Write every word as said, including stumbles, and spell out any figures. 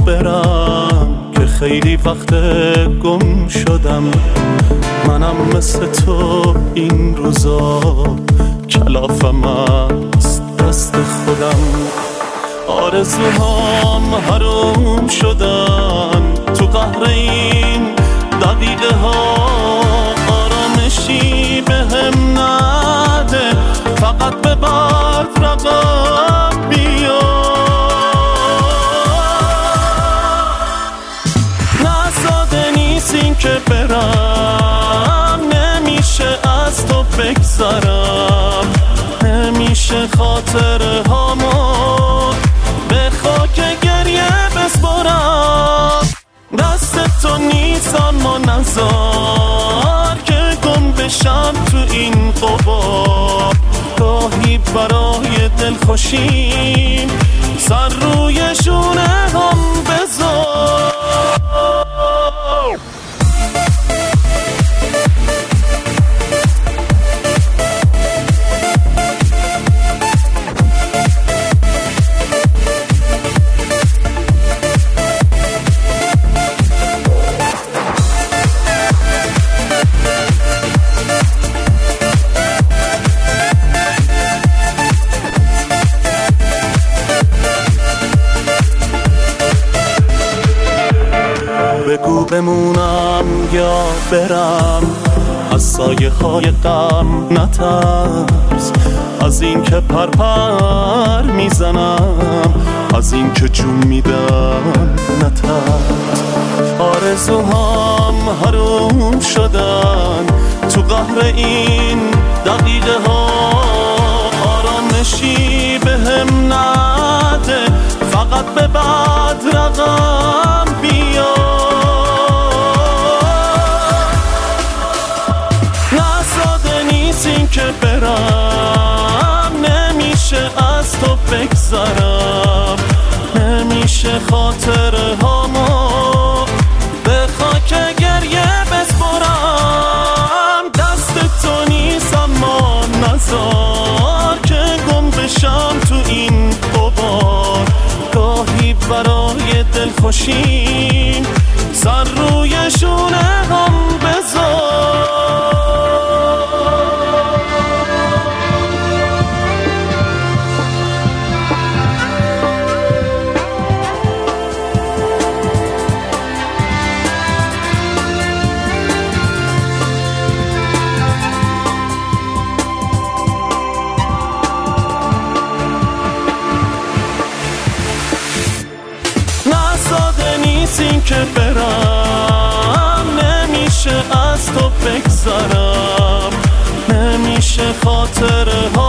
برم که خیلی وقت گم شدم. منم مثل تو این روزا کلافم از دست خودم. آرزوهام حروم شدن تو قهر این دقیقه ها. آرامشی بهم نده، فقط به بعد رقم بیا. نزاده نیست این که برم، نمیشه از تو بگذرم. نمیشه خاطره هامو به خاک گریه بسپرم. دست تو نیست اما نذار که گم بشم تو این غبار. گاهی برای دلخوشیم سر روی شونه هم بذار. بگو بمونم یا برم، از سایه های غم نترس. از این که پرپر میزنم، از این که جون میدم نترس. آرزوهام حروم شدن تو قهر این دقیقه ها. آرامشی بهم نده، فقط به بعد رقم بیا. این که برم، نمیشه از تو بگذرم. نمیشه خاطره هامو به خاک گریه بسپرم. دست تو نیست اما نذار که گم بشم تو این غبار. گاهی برای دلخوشیم سر روی شونه هم بذار. این که برم، نمیشه از تو بگذرم. نمیشه خاطره ها